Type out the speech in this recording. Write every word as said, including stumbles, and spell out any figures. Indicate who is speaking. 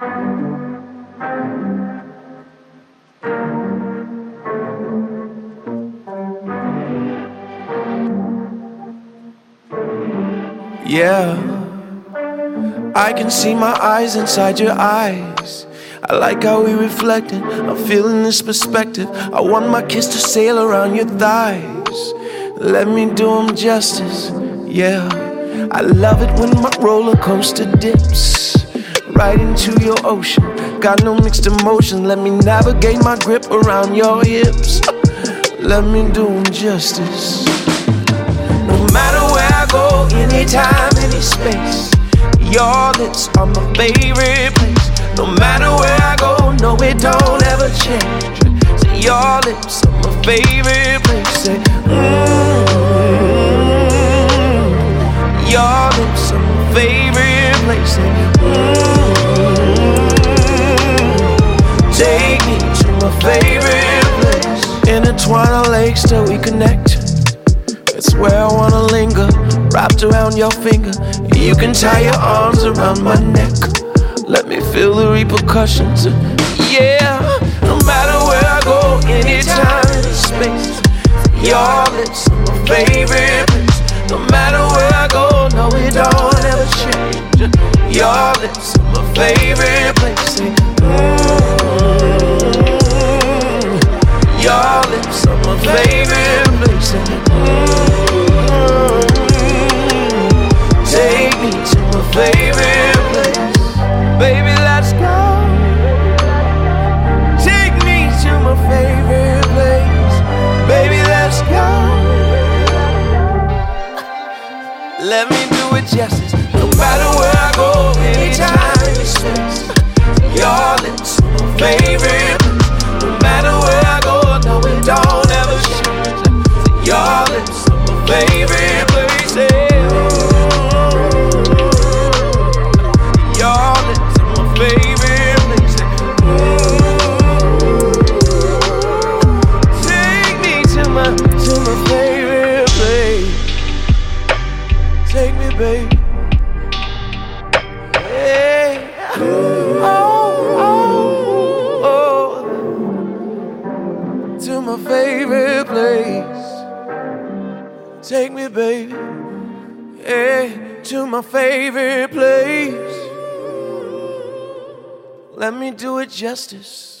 Speaker 1: Yeah, I can see my eyes inside your eyes. I like how we reflecting. I'm feeling this perspective. I want my kiss to sail around your thighs. Let me do them justice. Yeah, I love it when my roller coaster dips right into your ocean. Got no mixed emotions. Let me navigate my grip around your hips. Let me do them justice. No matter where I go, anytime, any space, your lips are my favorite place. No matter where I go, no, it don't ever change. Say your lips are my favorite place. Say, mmm, your lips are my favorite place. Say, mmm, take me to my favorite place. Intertwine our legs till we connect. It's where I wanna linger, wrapped around your finger. You can tie your arms around my neck. Let me feel the repercussions. Yeah, no matter where I go, anytime, any space, your lips are my favorite place. No matter where I go, no, it don't ever change. Your lips are my favorite place. Mm-hmm. Your lips are my favorite place. Mm-hmm. Take me to my favorite place. Baby, let's go. Take me to my favorite place. Baby, let's go. Let me do it justice. No matter where I go, anytime, any space, your lips are my favorite place. No matter where I go, no, it don't ever change. Your lips are my favorite place. Yeah. Your lips are my favorite place. Take me to my, to my favorite place. Take me, baby. Hey. Oh, oh, oh. To my favorite place. Take me, baby. Hey, to my favorite place. Let me do it justice.